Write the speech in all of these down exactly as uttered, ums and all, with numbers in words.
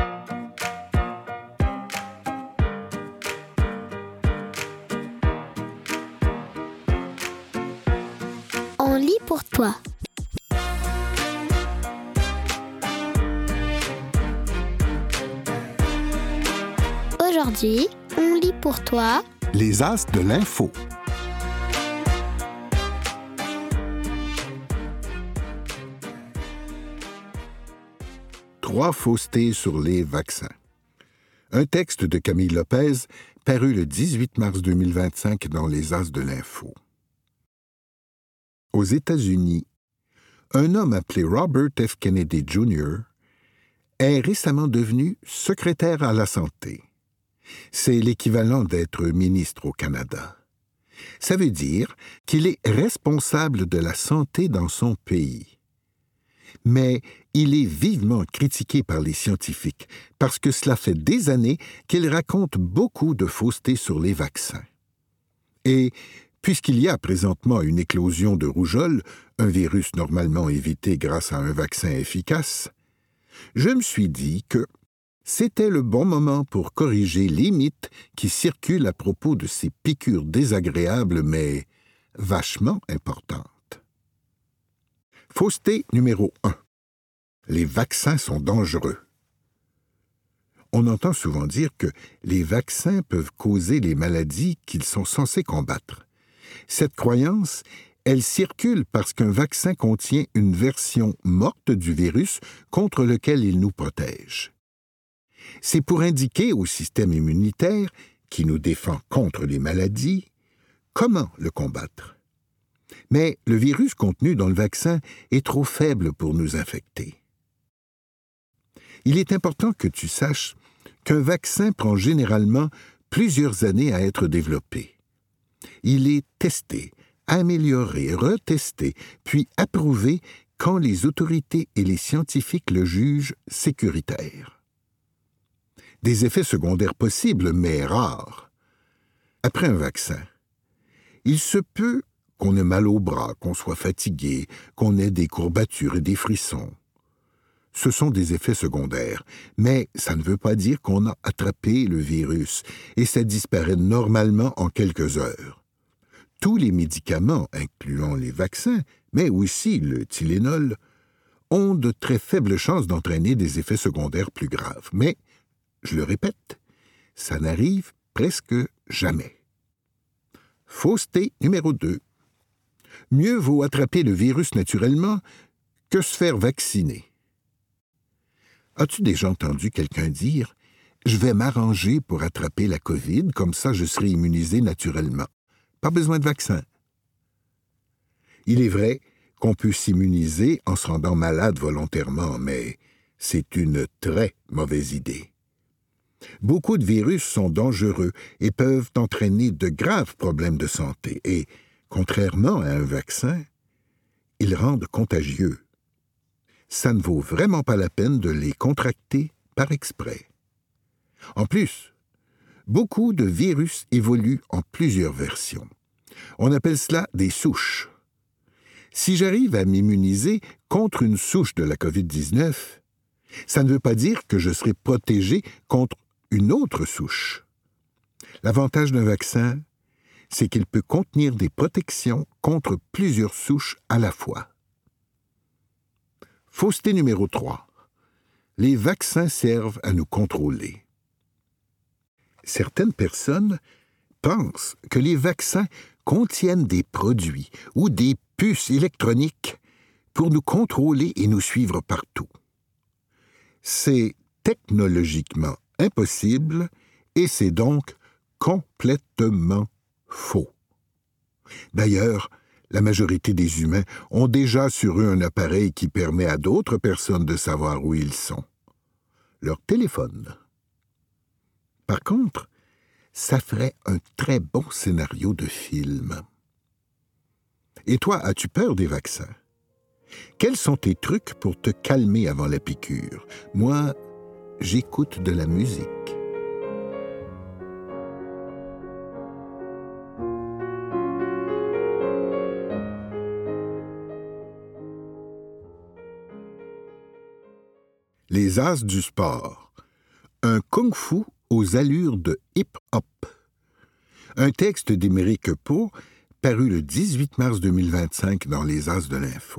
On lit pour toi. Aujourd'hui, on lit pour toi Les As de l'info. Trois faussetés sur les vaccins. Un texte de Camille Lopez, paru le dix-huit mars deux mille vingt-cinq dans Les As de l'info. Aux États-Unis, un homme appelé Robert F. Kennedy Junior est récemment devenu secrétaire à la santé. C'est l'équivalent d'être ministre au Canada. Ça veut dire qu'il est responsable de la santé dans son pays. Mais il est vivement critiqué par les scientifiques parce que cela fait des années qu'il raconte beaucoup de faussetés sur les vaccins. Et puisqu'il y a présentement une éclosion de rougeole, un virus normalement évité grâce à un vaccin efficace, je me suis dit que c'était le bon moment pour corriger les mythes qui circulent à propos de ces piqûres désagréables mais vachement importantes. Fausseté numéro un. Les vaccins sont dangereux. On entend souvent dire que les vaccins peuvent causer les maladies qu'ils sont censés combattre. Cette croyance, elle circule parce qu'un vaccin contient une version morte du virus contre lequel il nous protège. C'est pour indiquer au système immunitaire, qui nous défend contre les maladies, comment le combattre. Mais le virus contenu dans le vaccin est trop faible pour nous infecter. Il est important que tu saches qu'un vaccin prend généralement plusieurs années à être développé. Il est testé, amélioré, retesté, puis approuvé quand les autorités et les scientifiques le jugent sécuritaire. Des effets secondaires possibles, mais rares. Après un vaccin, il se peut qu'on ait mal au bras, qu'on soit fatigué, qu'on ait des courbatures et des frissons. Ce sont des effets secondaires, mais ça ne veut pas dire qu'on a attrapé le virus, et ça disparaît normalement en quelques heures. Tous les médicaments, incluant les vaccins, mais aussi le Tylenol, ont de très faibles chances d'entraîner des effets secondaires plus graves. Mais, je le répète, ça n'arrive presque jamais. Fausseté numéro deux. Mieux vaut attraper le virus naturellement que se faire vacciner. As-tu déjà entendu quelqu'un dire « Je vais m'arranger pour attraper la COVID, comme ça je serai immunisé naturellement. Pas besoin de vaccin. » Il est vrai qu'on peut s'immuniser en se rendant malade volontairement, mais c'est une très mauvaise idée. Beaucoup de virus sont dangereux et peuvent entraîner de graves problèmes de santé et, contrairement à un vaccin, ils rendent contagieux. Ça ne vaut vraiment pas la peine de les contracter par exprès. En plus, beaucoup de virus évoluent en plusieurs versions. On appelle cela des souches. Si j'arrive à m'immuniser contre une souche de la covid dix-neuf, ça ne veut pas dire que je serai protégé contre une autre souche. L'avantage d'un vaccin, c'est qu'il peut contenir des protections contre plusieurs souches à la fois. Fausseté numéro trois. Les vaccins servent à nous contrôler. Certaines personnes pensent que les vaccins contiennent des produits ou des puces électroniques pour nous contrôler et nous suivre partout. C'est technologiquement impossible et c'est donc complètement faux. D'ailleurs, la majorité des humains ont déjà sur eux un appareil qui permet à d'autres personnes de savoir où ils sont. Leur téléphone. Par contre, ça ferait un très bon scénario de film. Et toi, as-tu peur des vaccins? Quels sont tes trucs pour te calmer avant la piqûre? Moi, j'écoute de la musique. Les As du sport. Un kung-fu aux allures de hip-hop. Un texte d'Émeric Pau, paru le dix-huit mars deux mille vingt-cinq dans les As de l'Info.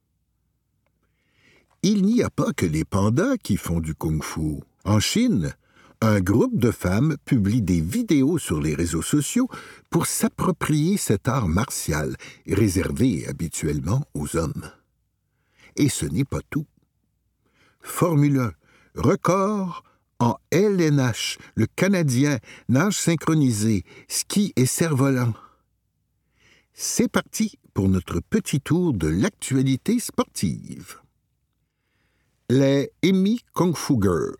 Il n'y a pas que les pandas qui font du kung-fu. En Chine, un groupe de femmes publie des vidéos sur les réseaux sociaux pour s'approprier cet art martial, réservé habituellement aux hommes. Et ce n'est pas tout. Formule un, record en L N H, le Canadien, nage synchronisé, ski et cerf-volant. C'est parti pour notre petit tour de l'actualité sportive. Les Emi Kung Fu Girls.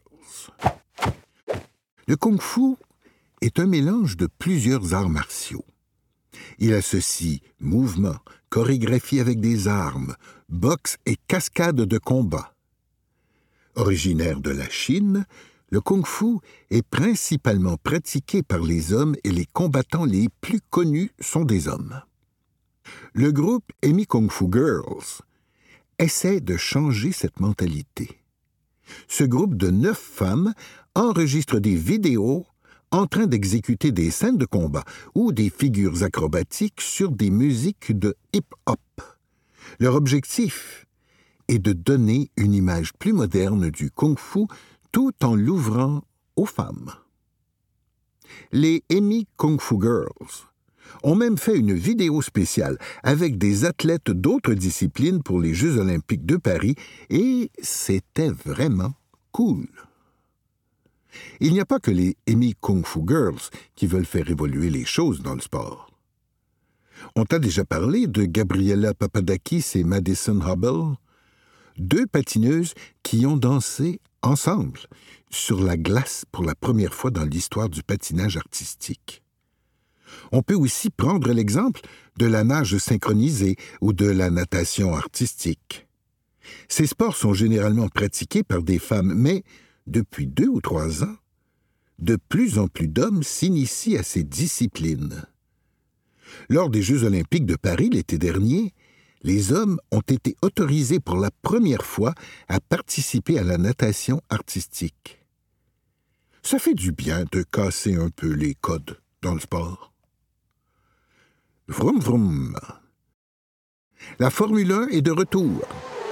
Le kung-fu est un mélange de plusieurs arts martiaux. Il associe mouvement, chorégraphie avec des armes, boxe et cascade de combat. Originaire de la Chine, le kung-fu est principalement pratiqué par les hommes et les combattants les plus connus sont des hommes. Le groupe Emi Kung Fu Girls essaie de changer cette mentalité. Ce groupe de neuf femmes enregistre des vidéos en train d'exécuter des scènes de combat ou des figures acrobatiques sur des musiques de hip-hop. Leur objectif est de donner une image plus moderne du kung-fu tout en l'ouvrant aux femmes. Les Emi Kung Fu Girls ont même fait une vidéo spéciale avec des athlètes d'autres disciplines pour les Jeux olympiques de Paris et c'était vraiment cool. Il n'y a pas que les Emi Kung Fu Girls qui veulent faire évoluer les choses dans le sport. On t'a déjà parlé de Gabriela Papadakis et Madison Hubble, deux patineuses qui ont dansé ensemble sur la glace pour la première fois dans l'histoire du patinage artistique. On peut aussi prendre l'exemple de la nage synchronisée ou de la natation artistique. Ces sports sont généralement pratiqués par des femmes, mais depuis deux ou trois ans, de plus en plus d'hommes s'initient à ces disciplines. Lors des Jeux olympiques de Paris l'été dernier, les hommes ont été autorisés pour la première fois à participer à la natation artistique. Ça fait du bien de casser un peu les codes dans le sport. Vroom vroom. La Formule un est de retour.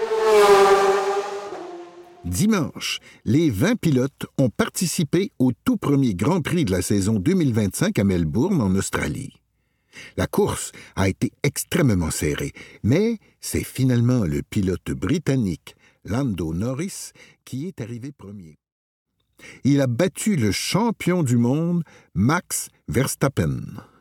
Dimanche, les vingt pilotes ont participé au tout premier Grand Prix de la saison deux mille vingt-cinq à Melbourne, en Australie. La course a été extrêmement serrée, mais c'est finalement le pilote britannique Lando Norris qui est arrivé premier. Il a battu le champion du monde, Max Verstappen.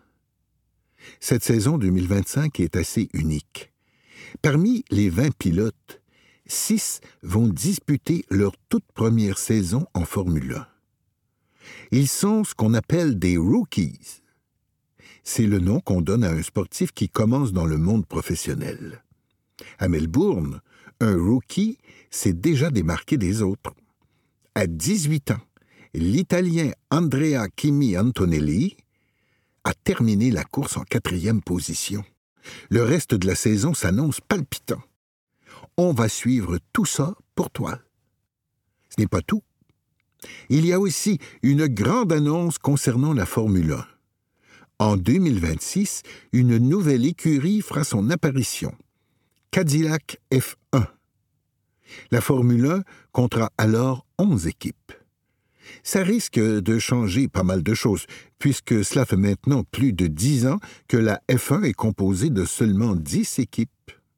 Cette saison deux mille vingt-cinq est assez unique. Parmi les vingt pilotes, six vont disputer leur toute première saison en Formule un. Ils sont ce qu'on appelle des rookies. C'est le nom qu'on donne à un sportif qui commence dans le monde professionnel. À Melbourne, un rookie s'est déjà démarqué des autres. À dix-huit ans, l'Italien Andrea Kimi Antonelli a terminé la course en quatrième position. Le reste de la saison s'annonce palpitant. On va suivre tout ça pour toi. Ce n'est pas tout. Il y a aussi une grande annonce concernant la Formule un. En deux mille vingt-six, une nouvelle écurie fera son apparition. Cadillac F un. La Formule un comptera alors onze équipes. Ça risque de changer pas mal de choses, puisque cela fait maintenant plus de dix ans que la F un est composée de seulement dix équipes.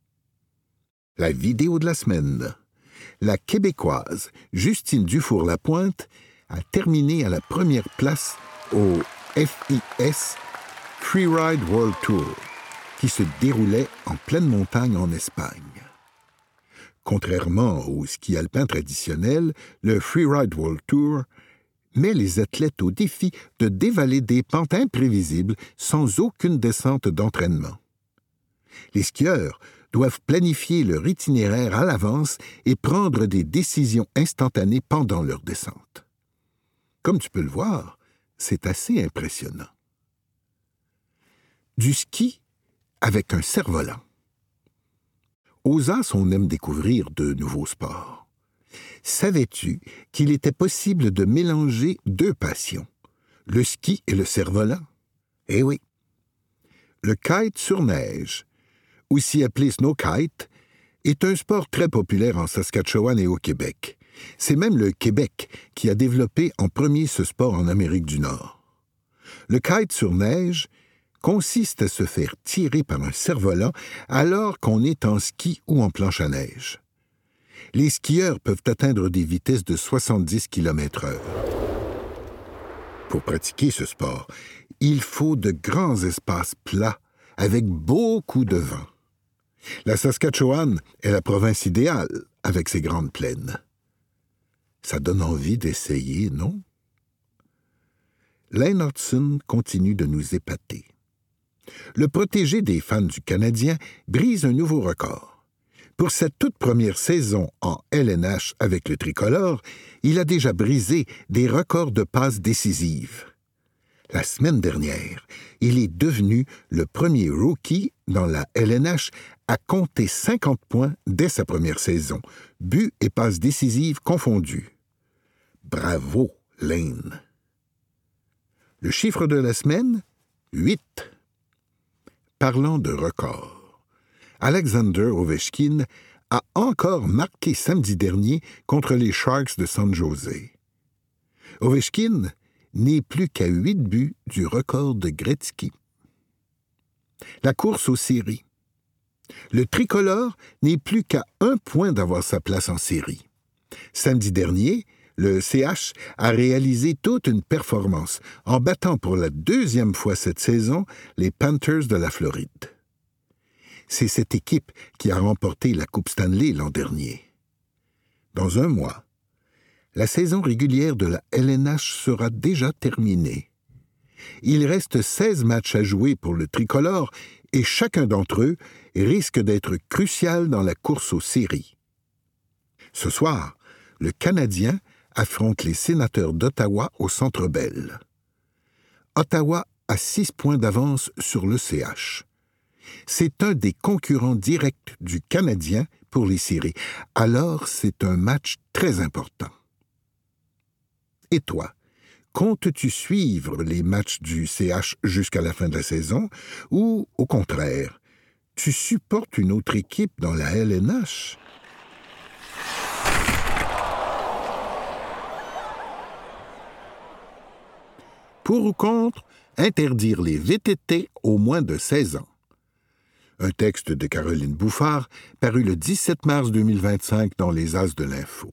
La vidéo de la semaine. La Québécoise Justine Dufour-Lapointe a terminé à la première place au F I S Freeride World Tour, qui se déroulait en pleine montagne en Espagne. Contrairement au ski alpin traditionnel, le Freeride World Tour met les athlètes au défi de dévaler des pentes imprévisibles sans aucune descente d'entraînement. Les skieurs doivent planifier leur itinéraire à l'avance et prendre des décisions instantanées pendant leur descente. Comme tu peux le voir, c'est assez impressionnant. Du ski avec un cerf-volant. Aux As, on aime découvrir de nouveaux sports. Savais-tu qu'il était possible de mélanger deux passions, le ski et le cerf-volant? Eh oui. Le kite sur neige, aussi appelé snow kite, est un sport très populaire en Saskatchewan et au Québec. C'est même le Québec qui a développé en premier ce sport en Amérique du Nord. Le kite sur neige consiste à se faire tirer par un cerf-volant alors qu'on est en ski ou en planche à neige. Les skieurs peuvent atteindre des vitesses de soixante-dix kilomètres heure. Pour pratiquer ce sport, il faut de grands espaces plats avec beaucoup de vent. La Saskatchewan est la province idéale avec ses grandes plaines. Ça donne envie d'essayer, non? Lane Hodgson continue de nous épater. Le protégé des fans du Canadien brise un nouveau record. Pour sa toute première saison en L N H avec le tricolore, il a déjà brisé des records de passes décisives. La semaine dernière, il est devenu le premier rookie dans la L N H à compter cinquante points dès sa première saison, buts et passes décisives confondus. Bravo, Lane! Le chiffre de la semaine? huit. Parlant de records, Alexander Ovechkin a encore marqué samedi dernier contre les Sharks de San Jose. Ovechkin n'est plus qu'à huit buts du record de Gretzky. La course aux séries. Le tricolore n'est plus qu'à un point d'avoir sa place en série. Samedi dernier, le C H a réalisé toute une performance en battant pour la deuxième fois cette saison les Panthers de la Floride. C'est cette équipe qui a remporté la Coupe Stanley l'an dernier. Dans un mois, la saison régulière de la L N H sera déjà terminée. Il reste seize matchs à jouer pour le tricolore et chacun d'entre eux risque d'être crucial dans la course aux séries. Ce soir, le Canadien affronte les Sénateurs d'Ottawa au Centre Bell. Ottawa a six points d'avance sur le C H. C'est un des concurrents directs du Canadien pour les séries, alors c'est un match très important. Et toi, comptes-tu suivre les matchs du C H jusqu'à la fin de la saison ou, au contraire, tu supportes une autre équipe dans la L N H? Pour ou contre, interdire les V T T aux moins de seize ans. Un texte de Caroline Bouffard paru le dix-sept mars deux mille vingt-cinq dans les As de l'Info.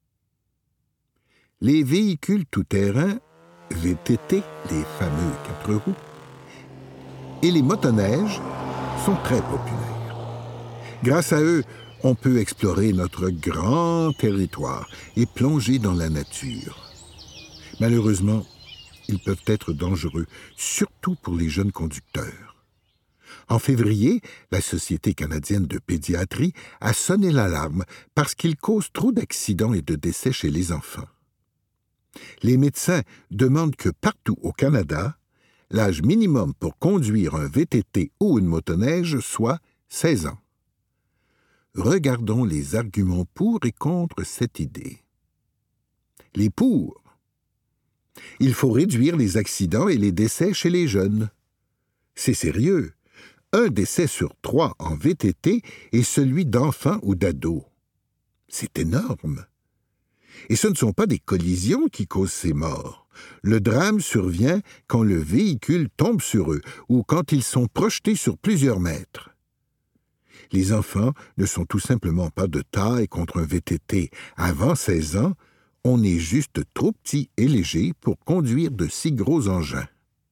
Les véhicules tout-terrain, V T T, les fameux quatre roues, et les motoneiges sont très populaires. Grâce à eux, on peut explorer notre grand territoire et plonger dans la nature. Malheureusement, ils peuvent être dangereux, surtout pour les jeunes conducteurs. En février, la Société canadienne de pédiatrie a sonné l'alarme parce qu'ils causent trop d'accidents et de décès chez les enfants. Les médecins demandent que partout au Canada, l'âge minimum pour conduire un V T T ou une motoneige soit seize ans. Regardons les arguments pour et contre cette idée. Les pour. Il faut réduire les accidents et les décès chez les jeunes. C'est sérieux. Un décès sur trois en V T T est celui d'enfants ou d'ados. C'est énorme. Et ce ne sont pas des collisions qui causent ces morts. Le drame survient quand le véhicule tombe sur eux ou quand ils sont projetés sur plusieurs mètres. Les enfants ne sont tout simplement pas de taille contre un V T T. Avant seize ans, on est juste trop petit et léger pour conduire de si gros engins.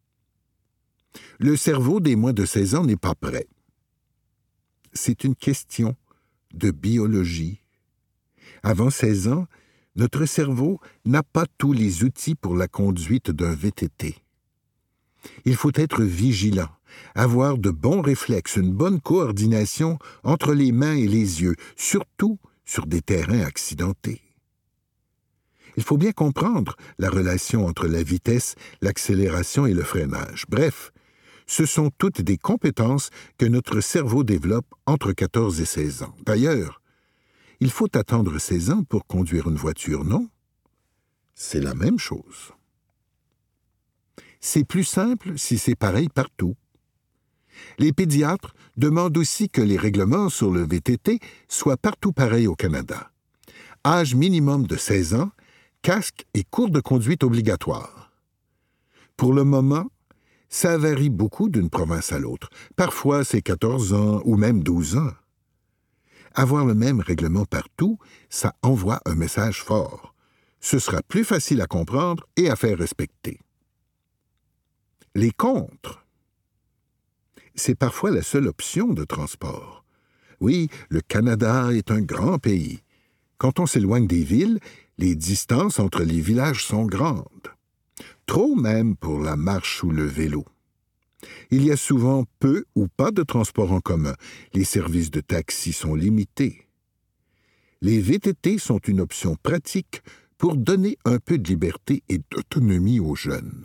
Le cerveau des moins de seize ans n'est pas prêt. C'est une question de biologie. Avant seize ans, notre cerveau n'a pas tous les outils pour la conduite d'un V T T. Il faut être vigilant, avoir de bons réflexes, une bonne coordination entre les mains et les yeux, surtout sur des terrains accidentés. Il faut bien comprendre la relation entre la vitesse, l'accélération et le freinage. Bref, ce sont toutes des compétences que notre cerveau développe entre quatorze et seize ans. D'ailleurs, il faut attendre seize ans pour conduire une voiture, non? C'est la même chose. C'est plus simple si c'est pareil partout. Les pédiatres demandent aussi que les règlements sur le V T T soient partout pareils au Canada. Âge minimum de seize ans, casque et cours de conduite obligatoire. Pour le moment, ça varie beaucoup d'une province à l'autre. Parfois, c'est quatorze ans ou même douze ans. Avoir le même règlement partout, ça envoie un message fort. Ce sera plus facile à comprendre et à faire respecter. Les contres. C'est parfois la seule option de transport. Oui, le Canada est un grand pays. Quand on s'éloigne des villes, les distances entre les villages sont grandes. Trop même pour la marche ou le vélo. Il y a souvent peu ou pas de transport en commun. Les services de taxi sont limités. Les V T T sont une option pratique pour donner un peu de liberté et d'autonomie aux jeunes.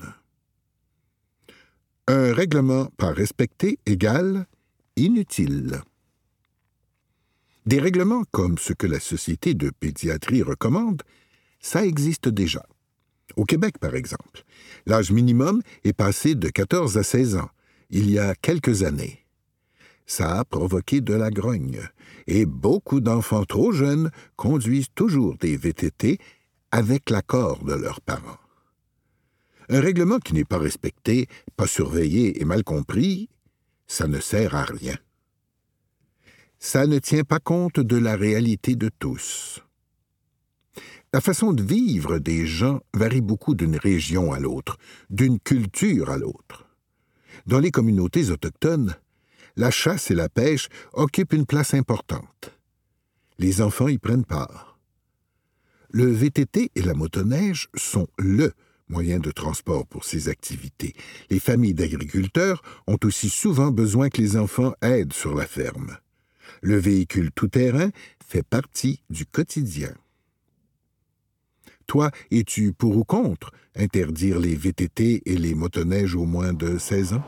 Un règlement pas respecté égale inutile. Des règlements comme ce que la Société de pédiatrie recommande, ça existe déjà. Au Québec, par exemple, l'âge minimum est passé de quatorze à seize ans, il y a quelques années. Ça a provoqué de la grogne, et beaucoup d'enfants trop jeunes conduisent toujours des V T T avec l'accord de leurs parents. Un règlement qui n'est pas respecté, pas surveillé et mal compris, ça ne sert à rien. Ça ne tient pas compte de la réalité de tous. La façon de vivre des gens varie beaucoup d'une région à l'autre, d'une culture à l'autre. Dans les communautés autochtones, la chasse et la pêche occupent une place importante. Les enfants y prennent part. Le V T T et la motoneige sont le moyen de transport pour ces activités. Les familles d'agriculteurs ont aussi souvent besoin que les enfants aident sur la ferme. Le véhicule tout-terrain fait partie du quotidien. Toi, es-tu pour ou contre interdire les V T T et les motoneiges aux moins de seize ans?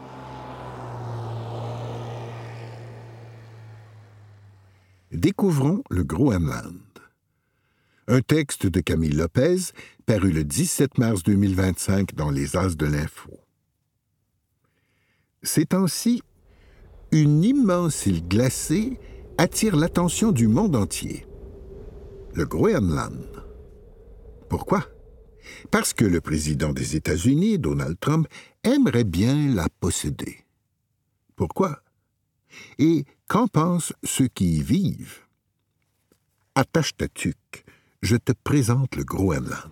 Découvrons le Groenland. Un texte de Camille Lopez, paru le dix-sept mars deux mille vingt-cinq dans les As de l'Info. Ces temps-ci, une immense île glacée attire l'attention du monde entier. Le Groenland. Pourquoi? Parce que le président des États-Unis, Donald Trump, aimerait bien la posséder. Pourquoi? Et qu'en pensent ceux qui y vivent? Attache ta tuque, je te présente le Groenland.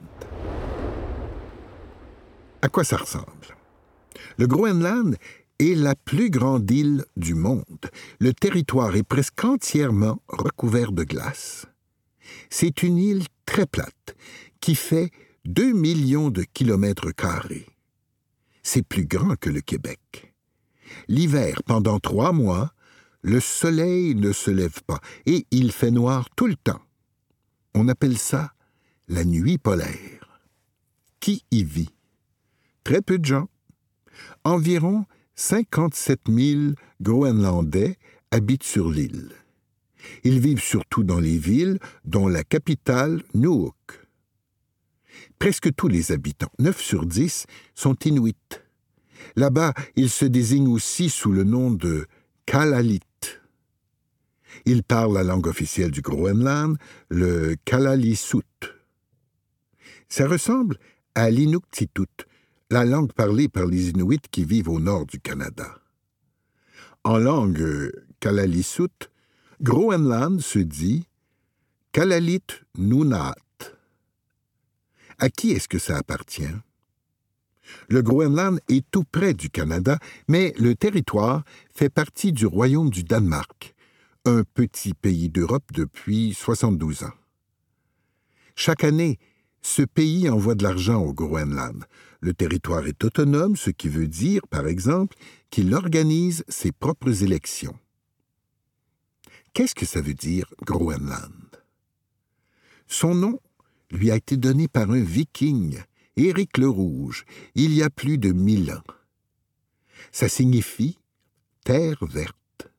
À quoi ça ressemble? Le Groenland est la plus grande île du monde. Le territoire est presque entièrement recouvert de glace. C'est une île très plate qui fait deux millions de kilomètres carrés. C'est plus grand que le Québec. L'hiver, pendant trois mois, le soleil ne se lève pas et il fait noir tout le temps. On appelle ça la nuit polaire. Qui y vit? Très peu de gens. Environ cinquante-sept mille Groenlandais habitent sur l'île. Ils vivent surtout dans les villes, dont la capitale, Nuuk. Presque tous les habitants, neuf sur dix, sont inuits. Là-bas, ils se désignent aussi sous le nom de Kalaallit. Ils parlent la langue officielle du Groenland, le Kalaallisut. Ça ressemble à l'Inuktitut, la langue parlée par les Inuits qui vivent au nord du Canada. En langue Kalaallisut, Groenland se dit Kalaallit Nunaat. À qui est-ce que ça appartient? Le Groenland est tout près du Canada, mais le territoire fait partie du Royaume du Danemark, un petit pays d'Europe depuis soixante-douze ans. Chaque année, ce pays envoie de l'argent au Groenland. Le territoire est autonome, ce qui veut dire, par exemple, qu'il organise ses propres élections. Qu'est-ce que ça veut dire, Groenland? Son nom lui a été donné par un viking, Éric le Rouge, il y a plus de mille ans. Ça signifie « terre verte ».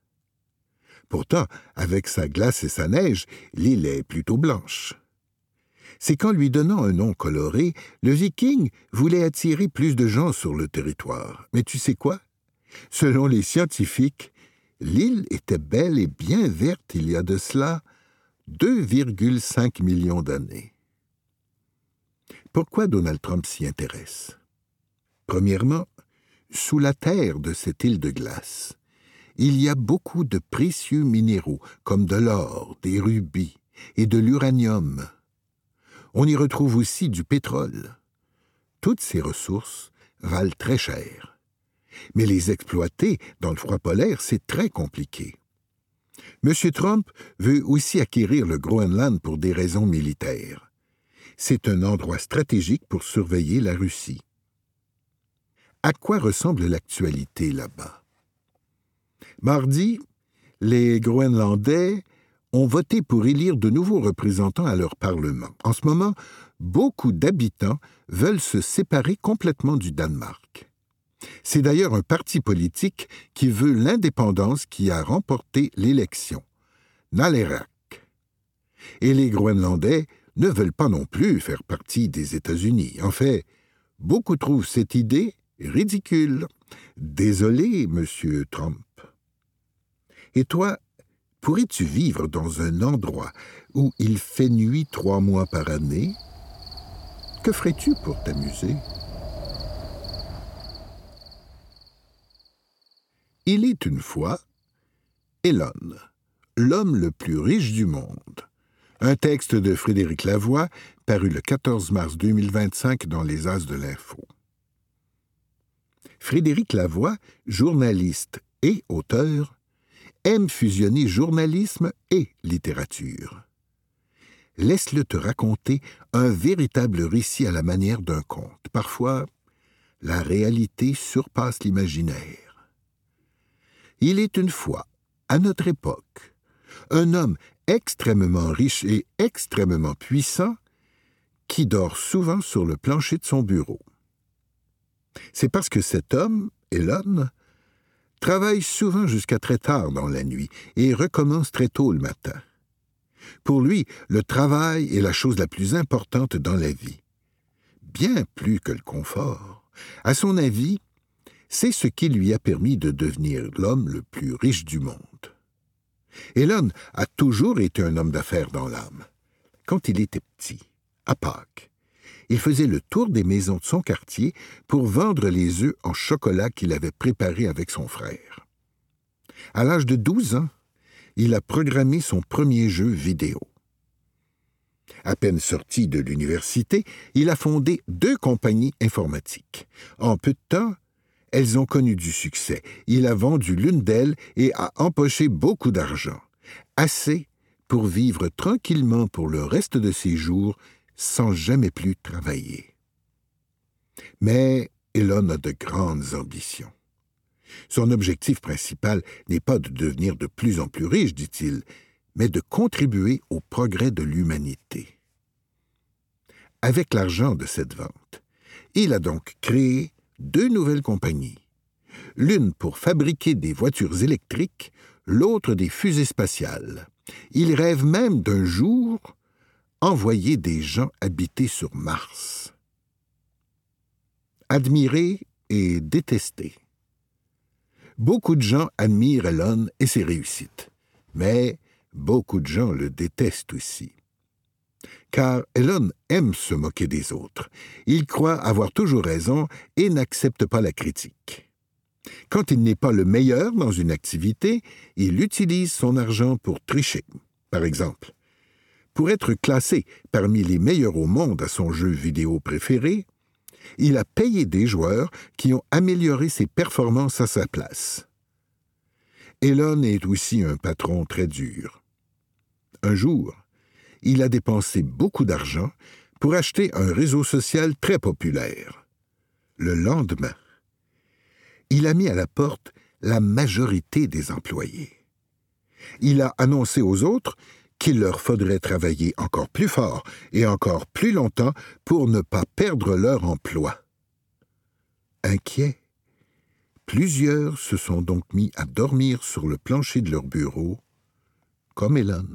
Pourtant, avec sa glace et sa neige, l'île est plutôt blanche. C'est qu'en lui donnant un nom coloré, le Viking voulait attirer plus de gens sur le territoire. Mais tu sais quoi? Selon les scientifiques, l'île était bel et bien verte il y a de cela deux virgule cinq millions d'années. Pourquoi Donald Trump s'y intéresse? Premièrement, sous la terre de cette île de glace, il y a beaucoup de précieux minéraux, comme de l'or, des rubis et de l'uranium. On y retrouve aussi du pétrole. Toutes ces ressources valent très cher. Mais les exploiter dans le froid polaire, c'est très compliqué. M. Trump veut aussi acquérir le Groenland pour des raisons militaires. C'est un endroit stratégique pour surveiller la Russie. À quoi ressemble l'actualité là-bas? Mardi, les Groenlandais ont voté pour élire de nouveaux représentants à leur Parlement. En ce moment, beaucoup d'habitants veulent se séparer complètement du Danemark. C'est d'ailleurs un parti politique qui veut l'indépendance qui a remporté l'élection, Nalerak. Et les Groenlandais ne veulent pas non plus faire partie des États-Unis. En fait, beaucoup trouvent cette idée ridicule. Désolé, Monsieur Trump. Et toi, pourrais-tu vivre dans un endroit où il fait nuit trois mois par année? Que ferais-tu pour t'amuser? Il est une fois Elon, l'homme le plus riche du monde. Un texte de Frédéric Lavoie, paru le quatorze mars deux mille vingt-cinq dans les As de l'Info. Frédéric Lavoie, journaliste et auteur, aime fusionner journalisme et littérature. Laisse-le te raconter un véritable récit à la manière d'un conte. Parfois, la réalité surpasse l'imaginaire. Il est une fois, à notre époque, un homme extrêmement riche et extrêmement puissant qui dort souvent sur le plancher de son bureau. C'est parce que cet homme, Elon, travaille souvent jusqu'à très tard dans la nuit et recommence très tôt le matin. Pour lui, le travail est la chose la plus importante dans la vie. Bien plus que le confort. À son avis, c'est ce qui lui a permis de devenir l'homme le plus riche du monde. Elon a toujours été un homme d'affaires dans l'âme. Quand il était petit, à Pâques, il faisait le tour des maisons de son quartier pour vendre les œufs en chocolat qu'il avait préparés avec son frère. À l'âge de douze ans, il a programmé son premier jeu vidéo. À peine sorti de l'université, il a fondé deux compagnies informatiques. En peu de temps, elles ont connu du succès. Il a vendu l'une d'elles et a empoché beaucoup d'argent, assez pour vivre tranquillement pour le reste de ses jours sans jamais plus travailler. Mais Elon a de grandes ambitions. Son objectif principal n'est pas de devenir de plus en plus riche, dit-il, mais de contribuer au progrès de l'humanité. Avec l'argent de cette vente, il a donc créé deux nouvelles compagnies, l'une pour fabriquer des voitures électriques, l'autre des fusées spatiales. Il rêve même d'un jour envoyer des gens habiter sur Mars. Admiré et détesté. Beaucoup de gens admirent Elon et ses réussites, mais beaucoup de gens le détestent aussi. Car Elon aime se moquer des autres. Il croit avoir toujours raison et n'accepte pas la critique. Quand il n'est pas le meilleur dans une activité, il utilise son argent pour tricher. Par exemple, pour être classé parmi les meilleurs au monde à son jeu vidéo préféré, il a payé des joueurs qui ont amélioré ses performances à sa place. Elon est aussi un patron très dur. Un jour, il a dépensé beaucoup d'argent pour acheter un réseau social très populaire. Le lendemain, il a mis à la porte la majorité des employés. Il a annoncé aux autres qu'il leur faudrait travailler encore plus fort et encore plus longtemps pour ne pas perdre leur emploi. Inquiets, plusieurs se sont donc mis à dormir sur le plancher de leur bureau comme Elon.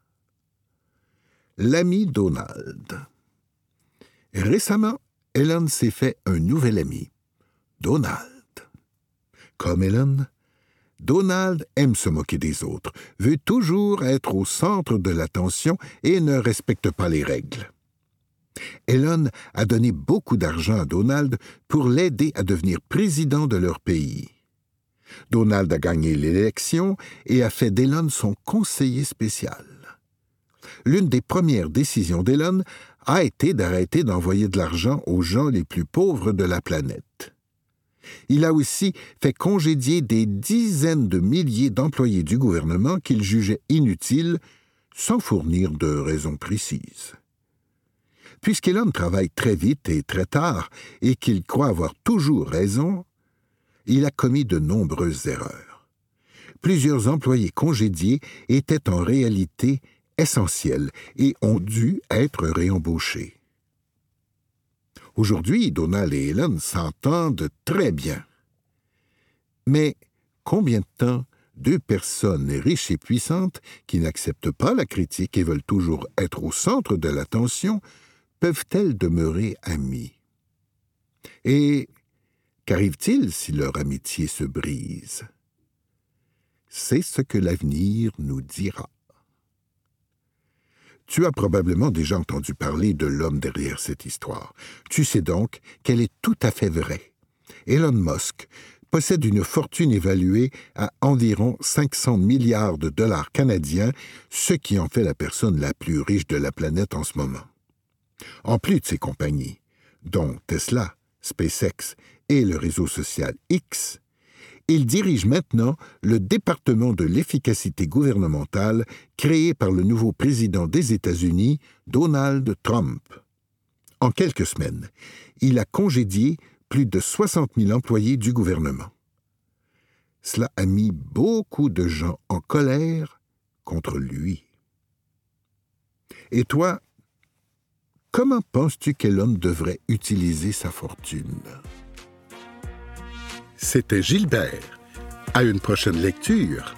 L'ami Donald. Récemment, Elon s'est fait un nouvel ami, Donald. Comme Elon, Donald aime se moquer des autres, veut toujours être au centre de l'attention et ne respecte pas les règles. Elon a donné beaucoup d'argent à Donald pour l'aider à devenir président de leur pays. Donald a gagné l'élection et a fait d'Elon son conseiller spécial. L'une des premières décisions d'Elon a été d'arrêter d'envoyer de l'argent aux gens les plus pauvres de la planète. Il a aussi fait congédier des dizaines de milliers d'employés du gouvernement qu'il jugeait inutiles, sans fournir de raisons précises. Puisqu'Elon travaille très vite et très tard et qu'il croit avoir toujours raison, il a commis de nombreuses erreurs. Plusieurs employés congédiés étaient en réalité essentiels et ont dû être réembauchés. Aujourd'hui, Donald et Elon s'entendent très bien. Mais combien de temps deux personnes riches et puissantes qui n'acceptent pas la critique et veulent toujours être au centre de l'attention peuvent-elles demeurer amies? Et qu'arrive-t-il si leur amitié se brise? C'est ce que l'avenir nous dira. Tu as probablement déjà entendu parler de l'homme derrière cette histoire. Tu sais donc qu'elle est tout à fait vraie. Elon Musk possède une fortune évaluée à environ cinq cents milliards de dollars canadiens, ce qui en fait la personne la plus riche de la planète en ce moment. En plus de ses compagnies, dont Tesla, SpaceX et le réseau social X, il dirige maintenant le département de l'efficacité gouvernementale créé par le nouveau président des États-Unis, Donald Trump. En quelques semaines, il a congédié plus de soixante mille employés du gouvernement. Cela a mis beaucoup de gens en colère contre lui. Et toi, comment penses-tu qu'Elon devrait utiliser sa fortune? C'était Gilbert. À une prochaine lecture.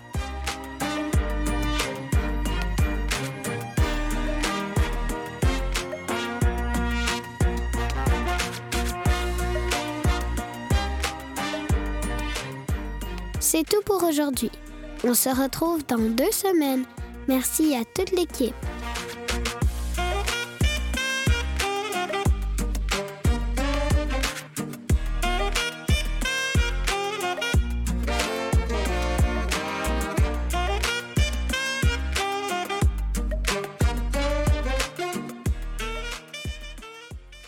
C'est tout pour aujourd'hui. On se retrouve dans deux semaines. Merci à toute l'équipe.